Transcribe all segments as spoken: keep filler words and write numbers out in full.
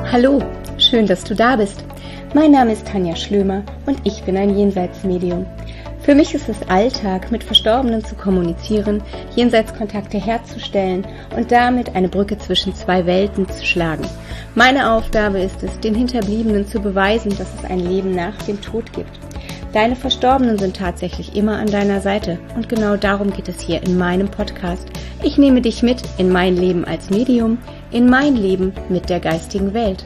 Hallo, schön, dass du da bist. Mein Name ist Tanja Schlömer und ich bin ein Jenseitsmedium. Für mich ist es Alltag, mit Verstorbenen zu kommunizieren, Jenseitskontakte herzustellen und damit eine Brücke zwischen zwei Welten zu schlagen. Meine Aufgabe ist es, den Hinterbliebenen zu beweisen, dass es ein Leben nach dem Tod gibt. Deine Verstorbenen sind tatsächlich immer an deiner Seite und genau darum geht es hier in meinem Podcast. Ich nehme dich mit in mein Leben als Medium, in mein Leben mit der geistigen Welt.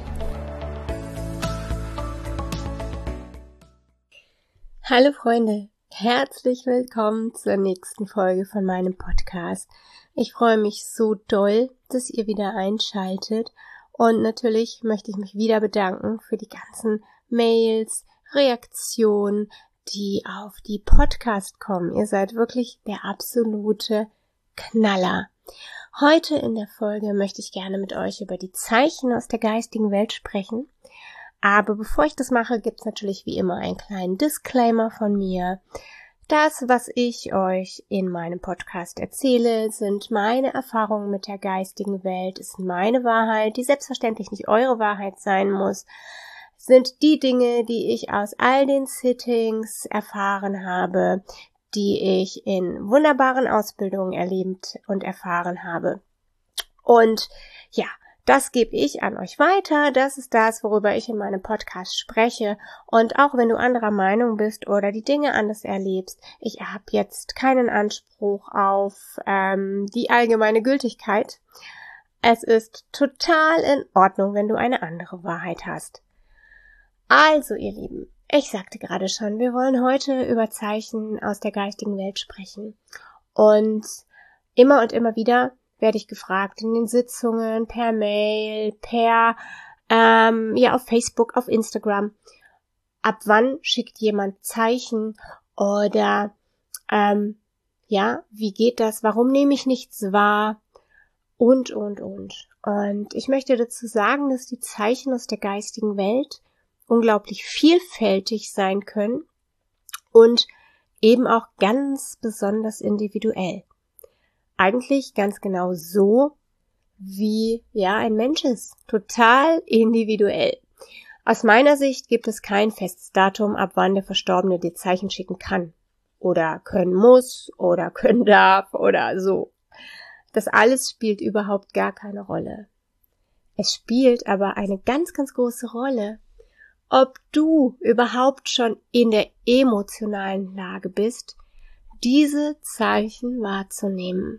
Hallo Freunde, herzlich willkommen zur nächsten Folge von meinem Podcast. Ich freue mich so doll, dass ihr wieder einschaltet und natürlich möchte ich mich wieder bedanken für die ganzen Mails, Reaktionen, die auf die Podcast kommen. Ihr seid wirklich der absolute Knaller. Heute in der Folge möchte ich gerne mit euch über die Zeichen aus der geistigen Welt sprechen. Aber bevor ich das mache, gibt es natürlich wie immer einen kleinen Disclaimer von mir. Das, was ich euch in meinem Podcast erzähle, sind meine Erfahrungen mit der geistigen Welt, ist meine Wahrheit, die selbstverständlich nicht eure Wahrheit sein muss, sind die Dinge, die ich aus all den Sittings erfahren habe, die ich in wunderbaren Ausbildungen erlebt und erfahren habe. Und ja, das gebe ich an euch weiter. Das ist das, worüber ich in meinem Podcast spreche. Und auch wenn du anderer Meinung bist oder die Dinge anders erlebst, ich habe jetzt keinen Anspruch auf ähm, die allgemeine Gültigkeit. Es ist total in Ordnung, wenn du eine andere Wahrheit hast. Also, ihr Lieben, ich sagte gerade schon, wir wollen heute über Zeichen aus der geistigen Welt sprechen. Und immer und immer wieder werde ich gefragt in den Sitzungen, per Mail, per, ähm, ja, auf Facebook, auf Instagram, ab wann schickt jemand Zeichen oder, ähm, ja, wie geht das, warum nehme ich nichts wahr und, und, und. Und ich möchte dazu sagen, dass die Zeichen aus der geistigen Welt unglaublich vielfältig sein können und eben auch ganz besonders individuell. Eigentlich ganz genau so, wie ja ein Mensch ist. Total individuell. Aus meiner Sicht gibt es kein festes Datum, ab wann der Verstorbene dir Zeichen schicken kann. Oder können muss, oder können darf, oder so. Das alles spielt überhaupt gar keine Rolle. Es spielt aber eine ganz, ganz große Rolle, ob du überhaupt schon in der emotionalen Lage bist, diese Zeichen wahrzunehmen.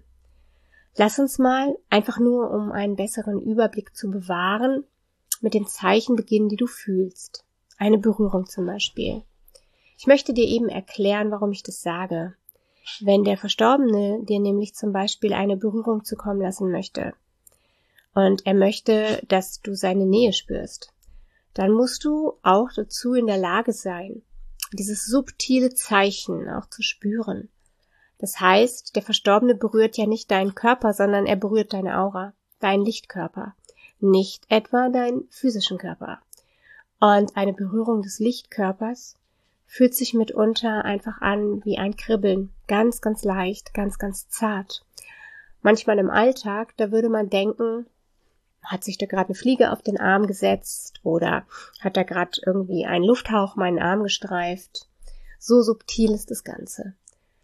Lass uns mal, einfach nur um einen besseren Überblick zu bewahren, mit den Zeichen beginnen, die du fühlst. Eine Berührung zum Beispiel. Ich möchte dir eben erklären, warum ich das sage. Wenn der Verstorbene dir nämlich zum Beispiel eine Berührung zukommen lassen möchte und er möchte, dass du seine Nähe spürst, dann musst du auch dazu in der Lage sein, dieses subtile Zeichen auch zu spüren. Das heißt, der Verstorbene berührt ja nicht deinen Körper, sondern er berührt deine Aura, deinen Lichtkörper, nicht etwa deinen physischen Körper. Und eine Berührung des Lichtkörpers fühlt sich mitunter einfach an wie ein Kribbeln, ganz, ganz leicht, ganz, ganz zart. Manchmal im Alltag, da würde man denken, hat sich da gerade eine Fliege auf den Arm gesetzt oder hat da gerade irgendwie ein Lufthauch meinen Arm gestreift. So subtil ist das Ganze.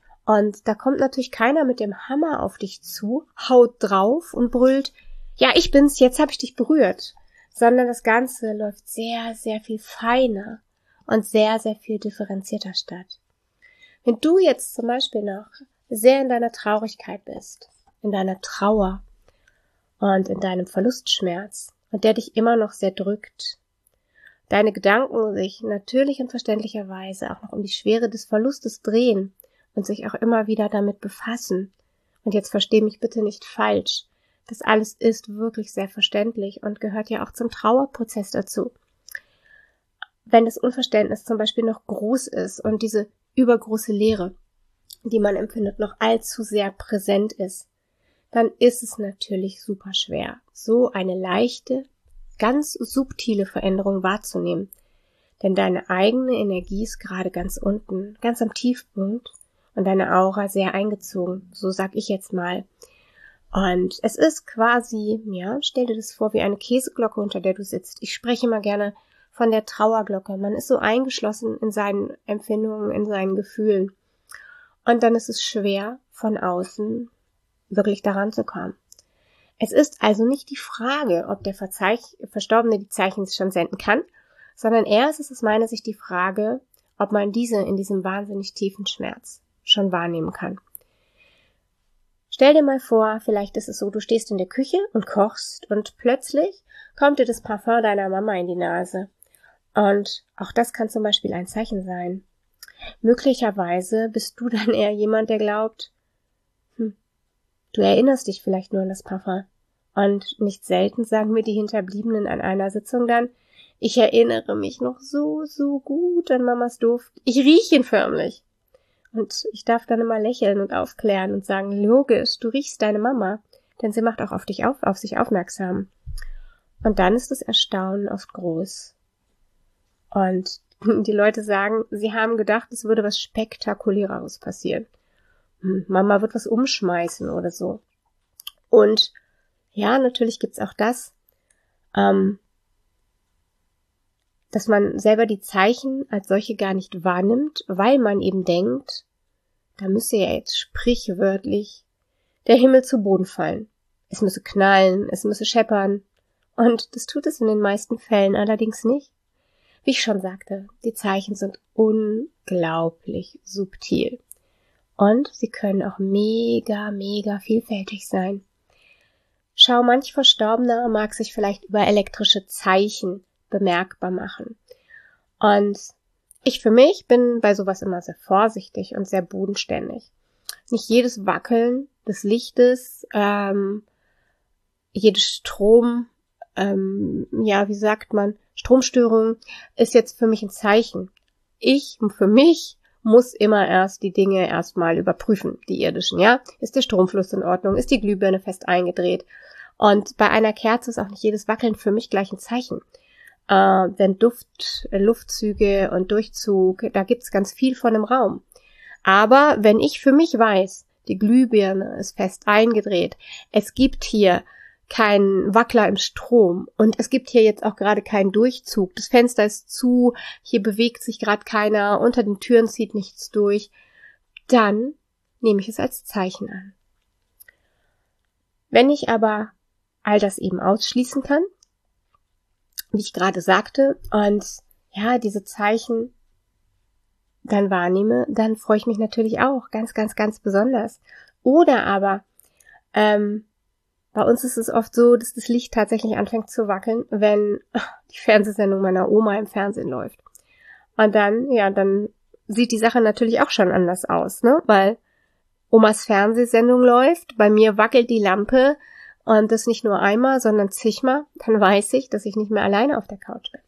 Und da kommt natürlich keiner mit dem Hammer auf dich zu, haut drauf und brüllt, ja, ich bin's, jetzt habe ich dich berührt. Sondern das Ganze läuft sehr, sehr viel feiner und sehr, sehr viel differenzierter statt. Wenn du jetzt zum Beispiel noch sehr in deiner Traurigkeit bist, in deiner Trauer, und in deinem Verlustschmerz und der dich immer noch sehr drückt, deine Gedanken sich natürlich und verständlicherweise auch noch um die Schwere des Verlustes drehen und sich auch immer wieder damit befassen. Und jetzt versteh mich bitte nicht falsch, das alles ist wirklich sehr verständlich und gehört ja auch zum Trauerprozess dazu. Wenn das Unverständnis zum Beispiel noch groß ist und diese übergroße Leere, die man empfindet, noch allzu sehr präsent ist, dann ist es natürlich super schwer, so eine leichte, ganz subtile Veränderung wahrzunehmen. Denn deine eigene Energie ist gerade ganz unten, ganz am Tiefpunkt und deine Aura sehr eingezogen, so sag ich jetzt mal. Und es ist quasi, ja, stell dir das vor wie eine Käseglocke, unter der du sitzt. Ich spreche immer gerne von der Trauerglocke. Man ist so eingeschlossen in seinen Empfindungen, in seinen Gefühlen. Und dann ist es schwer, von außen wirklich daran zu kommen. Es ist also nicht die Frage, ob der Verzeich- Verstorbene die Zeichen schon senden kann, sondern eher ist es aus meiner Sicht die Frage, ob man diese in diesem wahnsinnig tiefen Schmerz schon wahrnehmen kann. Stell dir mal vor, vielleicht ist es so, du stehst in der Küche und kochst und plötzlich kommt dir das Parfum deiner Mama in die Nase. Und auch das kann zum Beispiel ein Zeichen sein. Möglicherweise bist du dann eher jemand, der glaubt, hm, du erinnerst dich vielleicht nur an das Parfum. Und nicht selten sagen mir die Hinterbliebenen an einer Sitzung dann, ich erinnere mich noch so, so gut an Mamas Duft. Ich rieche ihn förmlich. Und ich darf dann immer lächeln und aufklären und sagen, logisch, du riechst deine Mama, denn sie macht auch auf dich auf, auf sich aufmerksam. Und dann ist das Erstaunen oft groß. Und die Leute sagen, sie haben gedacht, es würde was Spektakuläres passieren. Mama wird was umschmeißen oder so. Und ja, natürlich gibt's auch das, ähm, dass man selber die Zeichen als solche gar nicht wahrnimmt, weil man eben denkt, da müsse ja jetzt sprichwörtlich der Himmel zu Boden fallen. Es müsse knallen, es müsse scheppern. Und das tut es in den meisten Fällen allerdings nicht. Wie ich schon sagte, die Zeichen sind unglaublich subtil. Und sie können auch mega, mega vielfältig sein. Schau, manch Verstorbener mag sich vielleicht über elektrische Zeichen bemerkbar machen. Und ich für mich bin bei sowas immer sehr vorsichtig und sehr bodenständig. Nicht jedes Wackeln des Lichtes, ähm, jedes Strom, ähm, ja, wie sagt man, Stromstörung ist jetzt für mich ein Zeichen. Ich, für mich, muss immer erst die Dinge erstmal überprüfen, die irdischen, ja. Ist der Stromfluss in Ordnung? Ist die Glühbirne fest eingedreht? Und bei einer Kerze ist auch nicht jedes Wackeln für mich gleich ein Zeichen. Äh, denn Duft, Luftzüge und Durchzug, da gibt's ganz viel von im Raum. Aber wenn ich für mich weiß, die Glühbirne ist fest eingedreht, es gibt hier keinen Wackler im Strom und es gibt hier jetzt auch gerade keinen Durchzug, das Fenster ist zu, hier bewegt sich gerade keiner, unter den Türen zieht nichts durch, dann nehme ich es als Zeichen an. Wenn ich aber all das eben ausschließen kann, wie ich gerade sagte, und ja, diese Zeichen dann wahrnehme, dann freue ich mich natürlich auch ganz, ganz, ganz besonders. Oder aber, ähm, bei uns ist es oft so, dass das Licht tatsächlich anfängt zu wackeln, wenn die Fernsehsendung meiner Oma im Fernsehen läuft. Und dann, ja, dann sieht die Sache natürlich auch schon anders aus, ne? Weil Omas Fernsehsendung läuft, bei mir wackelt die Lampe und das nicht nur einmal, sondern zigmal, dann weiß ich, dass ich nicht mehr alleine auf der Couch bin.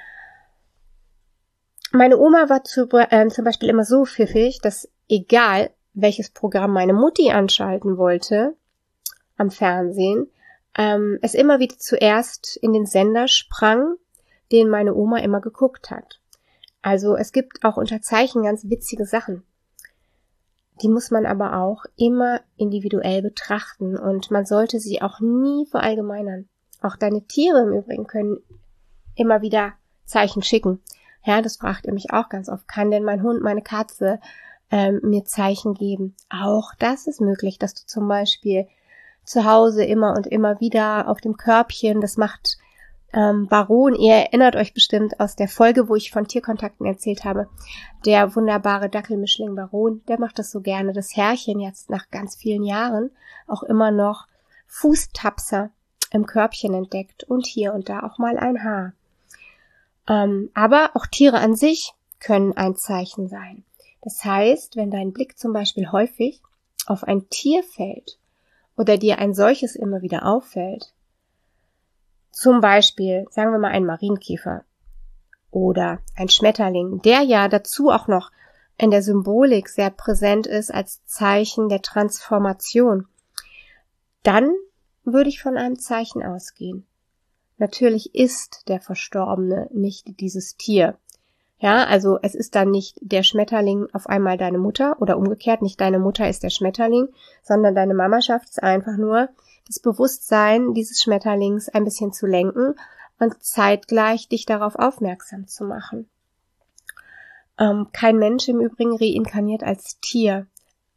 Meine Oma war zu, äh, zum Beispiel immer so pfiffig, dass egal welches Programm meine Mutti anschalten wollte, am Fernsehen, ähm, es immer wieder zuerst in den Sender sprang, den meine Oma immer geguckt hat. Also es gibt auch unter Zeichen ganz witzige Sachen. Die muss man aber auch immer individuell betrachten und man sollte sie auch nie verallgemeinern. Auch deine Tiere im Übrigen können immer wieder Zeichen schicken. Ja, das fragt ihr mich auch ganz oft. Kann denn mein Hund, meine Katze ähm, mir Zeichen geben? Auch das ist möglich, dass du zum Beispiel zu Hause immer und immer wieder auf dem Körbchen, das macht ähm, Baron, ihr erinnert euch bestimmt aus der Folge, wo ich von Tierkontakten erzählt habe, der wunderbare Dackelmischling Baron, der macht das so gerne, das Herrchen jetzt nach ganz vielen Jahren auch immer noch Fußtapser im Körbchen entdeckt und hier und da auch mal ein Haar. Ähm, aber auch Tiere an sich können ein Zeichen sein. Das heißt, wenn dein Blick zum Beispiel häufig auf ein Tier fällt, oder dir ein solches immer wieder auffällt, zum Beispiel, sagen wir mal, ein Marienkäfer oder ein Schmetterling, der ja dazu auch noch in der Symbolik sehr präsent ist als Zeichen der Transformation, dann würde ich von einem Zeichen ausgehen. Natürlich ist der Verstorbene nicht dieses Tier. Ja, also es ist dann nicht der Schmetterling auf einmal deine Mutter oder umgekehrt, nicht deine Mutter ist der Schmetterling, sondern deine Mama schafft es einfach nur, das Bewusstsein dieses Schmetterlings ein bisschen zu lenken und zeitgleich dich darauf aufmerksam zu machen. Ähm, kein Mensch im Übrigen reinkarniert als Tier.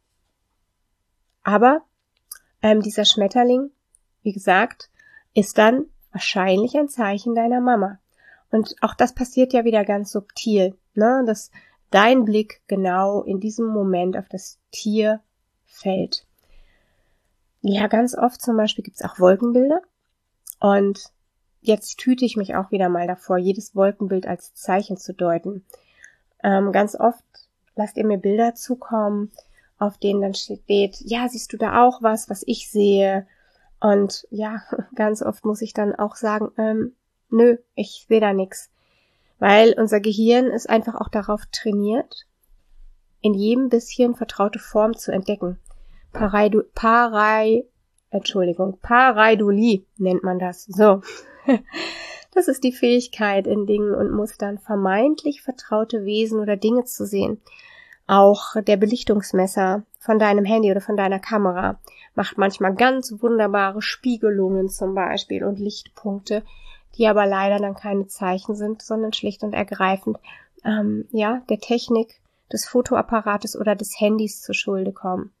Aber ähm, dieser Schmetterling, wie gesagt, ist dann wahrscheinlich ein Zeichen deiner Mama. Und auch das passiert ja wieder ganz subtil, ne? Dass dein Blick genau in diesem Moment auf das Tier fällt. Ja, ganz oft zum Beispiel gibt's auch Wolkenbilder. Und jetzt hüte ich mich auch wieder mal davor, jedes Wolkenbild als Zeichen zu deuten. Ähm, ganz oft lasst ihr mir Bilder zukommen, auf denen dann steht, ja, siehst du da auch was, was ich sehe? Und ja, ganz oft muss ich dann auch sagen, ähm, nö, ich sehe da nichts. Weil unser Gehirn ist einfach auch darauf trainiert, in jedem bisschen vertraute Form zu entdecken. Pareidu, Parei, Entschuldigung, Pareidolie nennt man das. So. Das ist die Fähigkeit, in Dingen und Mustern vermeintlich vertraute Wesen oder Dinge zu sehen. Auch der Belichtungsmesser von deinem Handy oder von deiner Kamera macht manchmal ganz wunderbare Spiegelungen zum Beispiel und Lichtpunkte, die aber leider dann keine Zeichen sind, sondern schlicht und ergreifend ähm, ja der Technik des Fotoapparates oder des Handys zur Schulde kommen.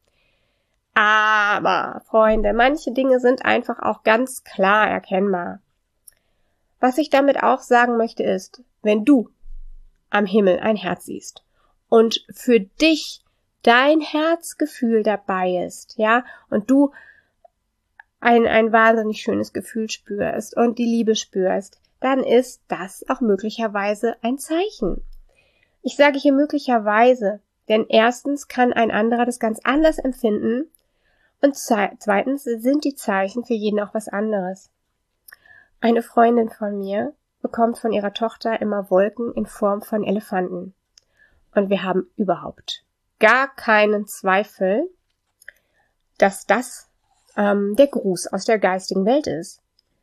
Aber, Freunde, manche Dinge sind einfach auch ganz klar erkennbar. Was ich damit auch sagen möchte ist, wenn du am Himmel ein Herz siehst und für dich dein Herzgefühl dabei ist, ja, und du ein, ein wahnsinnig schönes Gefühl spürst und die Liebe spürst, dann ist das auch möglicherweise ein Zeichen. Ich sage hier möglicherweise, denn erstens kann ein anderer das ganz anders empfinden und zweitens sind die Zeichen für jeden auch was anderes. Eine Freundin von mir bekommt von ihrer Tochter immer Wolken in Form von Elefanten. Und wir haben überhaupt gar keinen Zweifel, dass das ähm, der Gruß aus der geistigen Welt ist.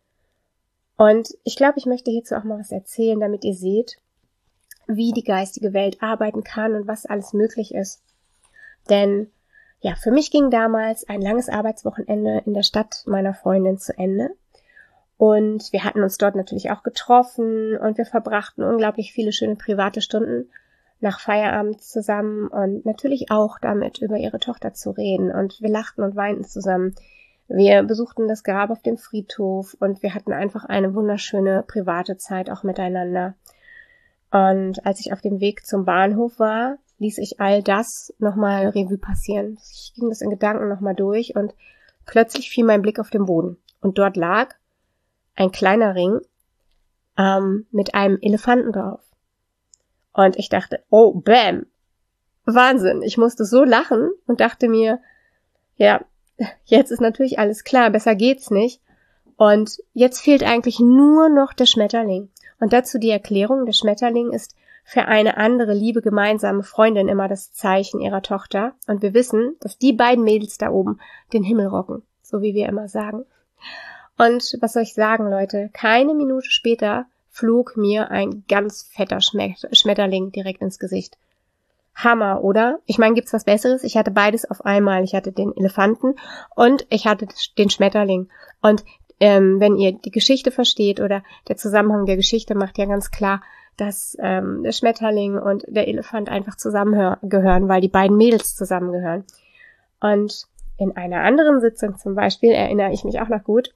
Und ich glaube, ich möchte hierzu auch mal was erzählen, damit ihr seht, wie die geistige Welt arbeiten kann und was alles möglich ist. Denn ja, für mich ging damals ein langes Arbeitswochenende in der Stadt meiner Freundin zu Ende. Und wir hatten uns dort natürlich auch getroffen und wir verbrachten unglaublich viele schöne private Stunden nach Feierabend zusammen und natürlich auch damit, über ihre Tochter zu reden. Und wir lachten und weinten zusammen. Wir besuchten das Grab auf dem Friedhof und wir hatten einfach eine wunderschöne private Zeit auch miteinander. Und als ich auf dem Weg zum Bahnhof war, ließ ich all das nochmal Revue passieren. Ich ging das in Gedanken nochmal durch und plötzlich fiel mein Blick auf den Boden. Und dort lag ein kleiner Ring ähm, mit einem Elefanten drauf. Und ich dachte, oh, bam, Wahnsinn. Ich musste so lachen und dachte mir, ja, jetzt ist natürlich alles klar, besser geht's nicht. Und jetzt fehlt eigentlich nur noch der Schmetterling. Und dazu die Erklärung, der Schmetterling ist für eine andere liebe gemeinsame Freundin immer das Zeichen ihrer Tochter. Und wir wissen, dass die beiden Mädels da oben den Himmel rocken, so wie wir immer sagen. Und was soll ich sagen, Leute? Keine Minute später flog mir ein ganz fetter Schmetterling direkt ins Gesicht. Hammer, oder? Ich meine, gibt's was Besseres? Ich hatte beides auf einmal. Ich hatte den Elefanten und ich hatte den Schmetterling. Und ähm, wenn ihr die Geschichte versteht oder der Zusammenhang der Geschichte macht ja ganz klar, dass ähm, der Schmetterling und der Elefant einfach zusammengehören, weil die beiden Mädels zusammengehören. Und in einer anderen Sitzung zum Beispiel erinnere ich mich auch noch gut,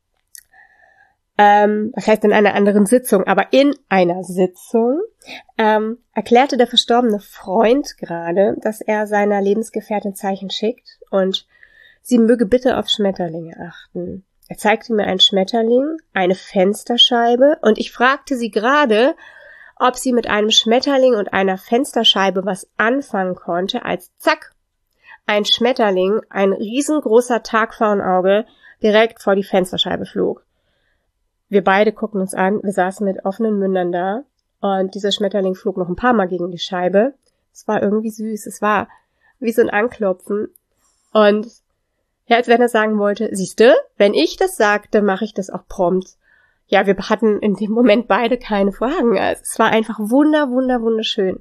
Ähm, was heißt in einer anderen Sitzung, aber in einer Sitzung ähm, erklärte der verstorbene Freund gerade, dass er seiner Lebensgefährtin Zeichen schickt und sie möge bitte auf Schmetterlinge achten. Er zeigte mir einen Schmetterling, eine Fensterscheibe und ich fragte sie gerade, ob sie mit einem Schmetterling und einer Fensterscheibe was anfangen konnte, als zack, ein Schmetterling, ein riesengroßer Tagpfauenauge, direkt vor die Fensterscheibe flog. Wir beide gucken uns an, wir saßen mit offenen Mündern da und dieser Schmetterling flog noch ein paar Mal gegen die Scheibe. Es war irgendwie süß, es war wie so ein Anklopfen und ja, als wenn er sagen wollte, siehste, wenn ich das sagte, mache ich das auch prompt. ja, wir hatten in dem Moment beide keine Fragen. Also es war einfach wunder, wunder, wunderschön.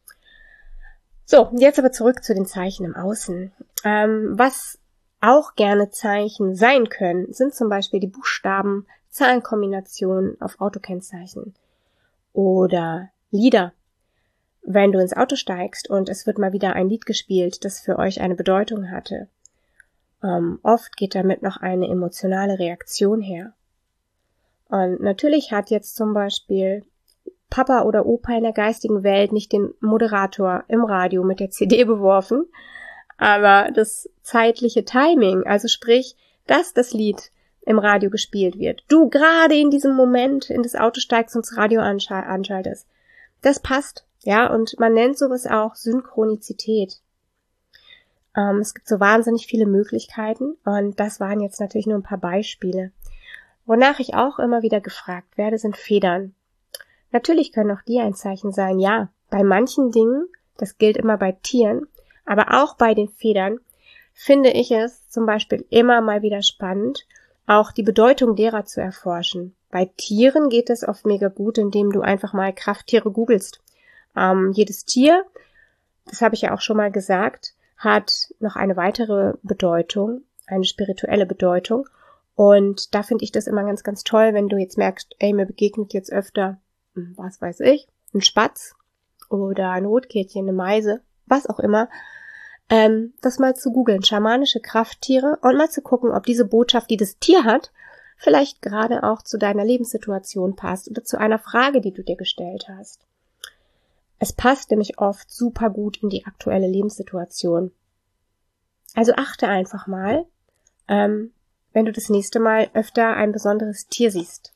So, jetzt aber zurück zu den Zeichen im Außen. Ähm, was auch gerne Zeichen sein können, sind zum Beispiel die Buchstaben, Zahlenkombinationen auf Autokennzeichen oder Lieder. Wenn du ins Auto steigst und es wird mal wieder ein Lied gespielt, das für euch eine Bedeutung hatte. Ähm, oft geht damit noch eine emotionale Reaktion her. Und natürlich hat jetzt zum Beispiel Papa oder Opa in der geistigen Welt nicht den Moderator im Radio mit der C D beworfen, aber das zeitliche Timing, also sprich, dass das Lied im Radio gespielt wird, du gerade in diesem Moment in das Auto steigst und das Radio anschaltest, das passt, ja, und man nennt sowas auch Synchronizität. Ähm, es gibt so wahnsinnig viele Möglichkeiten und das waren jetzt natürlich nur ein paar Beispiele. Wonach ich auch immer wieder gefragt werde, sind Federn. Natürlich können auch die ein Zeichen sein, ja. Bei manchen Dingen, das gilt immer bei Tieren, aber auch bei den Federn, finde ich es zum Beispiel immer mal wieder spannend, auch die Bedeutung derer zu erforschen. Bei Tieren geht es oft mega gut, indem du einfach mal Krafttiere googelst. Ähm, jedes Tier, das habe ich ja auch schon mal gesagt, hat noch eine weitere Bedeutung, eine spirituelle Bedeutung. Und da finde ich das immer ganz, ganz toll, wenn du jetzt merkst, ey, mir begegnet jetzt öfter, was weiß ich, ein Spatz oder ein Rotkehlchen, eine Meise, was auch immer, ähm, das mal zu googeln, schamanische Krafttiere, und mal zu gucken, ob diese Botschaft, die das Tier hat, vielleicht gerade auch zu deiner Lebenssituation passt oder zu einer Frage, die du dir gestellt hast. Es passt nämlich oft super gut in die aktuelle Lebenssituation. Also achte einfach mal, ähm, wenn du das nächste Mal öfter ein besonderes Tier siehst.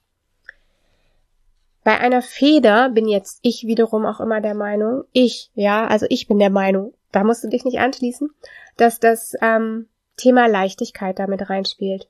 Bei einer Feder bin jetzt ich wiederum auch immer der Meinung, ich, ja, also ich bin der Meinung, da musst du dich nicht anschließen, dass das ähm, Thema Leichtigkeit damit reinspielt.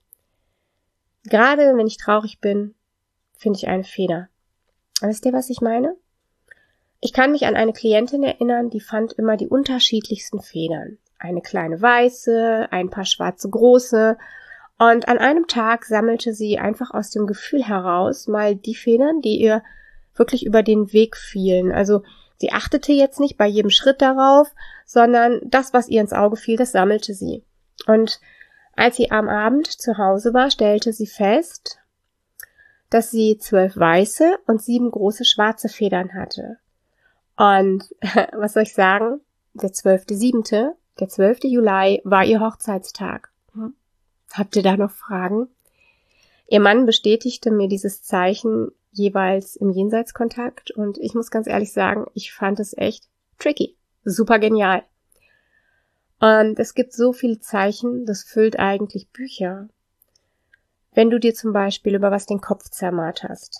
Gerade wenn ich traurig bin, finde ich eine Feder. Wisst ihr, was ich meine? Ich kann mich an eine Klientin erinnern, die fand immer die unterschiedlichsten Federn. Eine kleine weiße, ein paar schwarze große. Und an einem Tag sammelte sie einfach aus dem Gefühl heraus mal die Federn, die ihr wirklich über den Weg fielen. Also sie achtete jetzt nicht bei jedem Schritt darauf, sondern das, was ihr ins Auge fiel, das sammelte sie. Und als sie am Abend zu Hause war, stellte sie fest, dass sie zwölf weiße und sieben große schwarze Federn hatte. Und was soll ich sagen? Der zwölfte siebte, der zwölfte Juli war ihr Hochzeitstag. Hm. Habt ihr da noch Fragen? Ihr Mann bestätigte mir dieses Zeichen jeweils im Jenseitskontakt und ich muss ganz ehrlich sagen, ich fand es echt tricky. Super genial. Und es gibt so viele Zeichen, das füllt eigentlich Bücher. Wenn du dir zum Beispiel über was den Kopf zermarterst,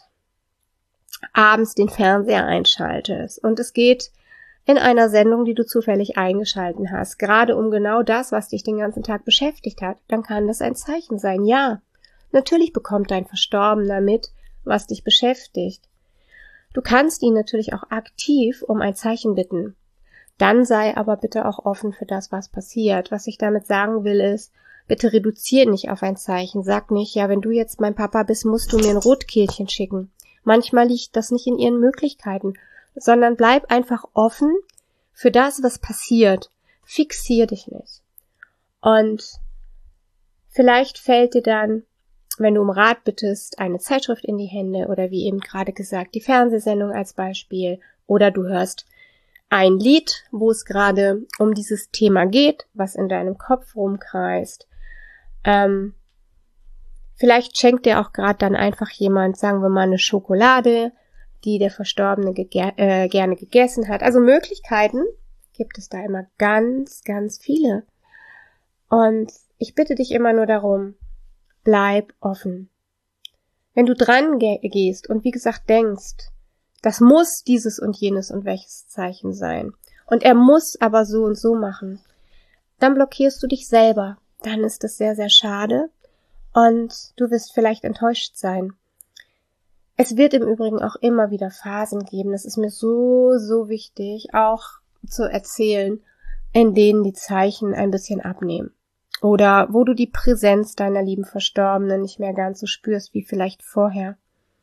abends den Fernseher einschaltest und es geht in einer Sendung, die du zufällig eingeschalten hast, gerade um genau das, was dich den ganzen Tag beschäftigt hat, dann kann das ein Zeichen sein. Ja, natürlich bekommt dein Verstorbener mit, was dich beschäftigt. Du kannst ihn natürlich auch aktiv um ein Zeichen bitten. Dann sei aber bitte auch offen für das, was passiert. Was ich damit sagen will, ist, bitte reduziere nicht auf ein Zeichen. Sag nicht, ja, wenn du jetzt mein Papa bist, musst du mir ein Rotkehlchen schicken. Manchmal liegt das nicht in ihren Möglichkeiten, sondern bleib einfach offen für das, was passiert. Fixier dich nicht. Und vielleicht fällt dir dann, wenn du um Rat bittest, eine Zeitschrift in die Hände oder wie eben gerade gesagt, die Fernsehsendung als Beispiel, oder du hörst ein Lied, wo es gerade um dieses Thema geht, was in deinem Kopf rumkreist. Ähm, vielleicht schenkt dir auch gerade dann einfach jemand, sagen wir mal, eine Schokolade, die der Verstorbene gege- äh, gerne gegessen hat. Also Möglichkeiten gibt es da immer ganz, ganz viele. Und ich bitte dich immer nur darum, bleib offen. Wenn du dran ge- gehst und wie gesagt denkst, das muss dieses und jenes und welches Zeichen sein, und er muss aber so und so machen, dann blockierst du dich selber. Dann ist das sehr, sehr schade und du wirst vielleicht enttäuscht sein. Es wird im Übrigen auch immer wieder Phasen geben, das ist mir so, so wichtig, auch zu erzählen, in denen die Zeichen ein bisschen abnehmen. Oder wo du die Präsenz deiner lieben Verstorbenen nicht mehr ganz so spürst wie vielleicht vorher.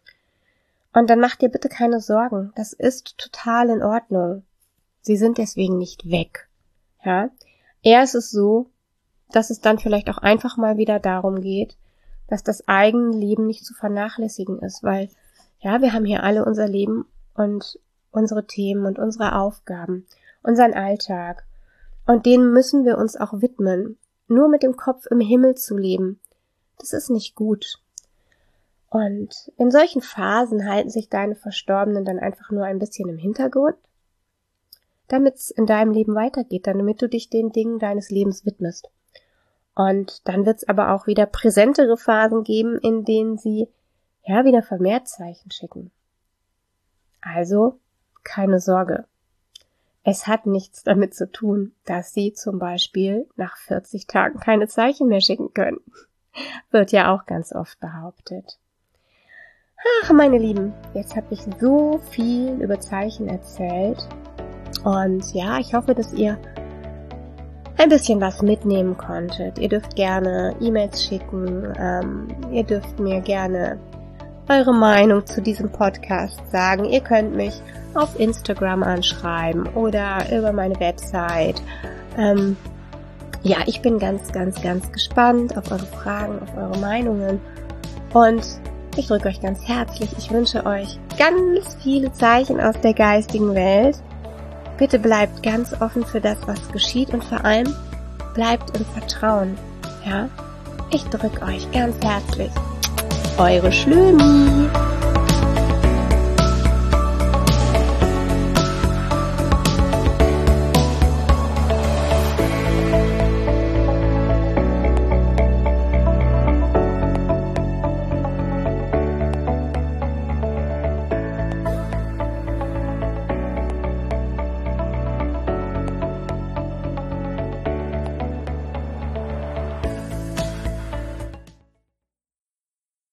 Und dann macht dir bitte keine Sorgen. Das ist total in Ordnung. Sie sind deswegen nicht weg. Ja? Eher ist es so, dass es dann vielleicht auch einfach mal wieder darum geht, dass das eigene Leben nicht zu vernachlässigen ist, weil, ja, wir haben hier alle unser Leben und unsere Themen und unsere Aufgaben, unseren Alltag. Und denen müssen wir uns auch widmen. Nur mit dem Kopf im Himmel zu leben, das ist nicht gut. Und in solchen Phasen halten sich deine Verstorbenen dann einfach nur ein bisschen im Hintergrund, damit es in deinem Leben weitergeht, damit du dich den Dingen deines Lebens widmest. Und dann wird es aber auch wieder präsentere Phasen geben, in denen sie ja wieder vermehrt Zeichen schicken. Also keine Sorge. Es hat nichts damit zu tun, dass sie zum Beispiel nach vierzig Tagen keine Zeichen mehr schicken können. Wird ja auch ganz oft behauptet. Ach, meine Lieben, jetzt habe ich so viel über Zeichen erzählt. Und ja, ich hoffe, dass ihr ein bisschen was mitnehmen konntet. Ihr dürft gerne E-Mails schicken. Ähm, ihr dürft mir gerne eure Meinung zu diesem Podcast sagen. Ihr könnt mich auf Instagram anschreiben oder über meine Website. Ähm, ja, ich bin ganz, ganz, ganz gespannt auf eure Fragen, auf eure Meinungen. Und ich drücke euch ganz herzlich. Ich wünsche euch ganz viele Zeichen aus der geistigen Welt. Bitte bleibt ganz offen für das, was geschieht und vor allem bleibt im Vertrauen. Ja, ich drücke euch ganz herzlich. Eure Schlömi.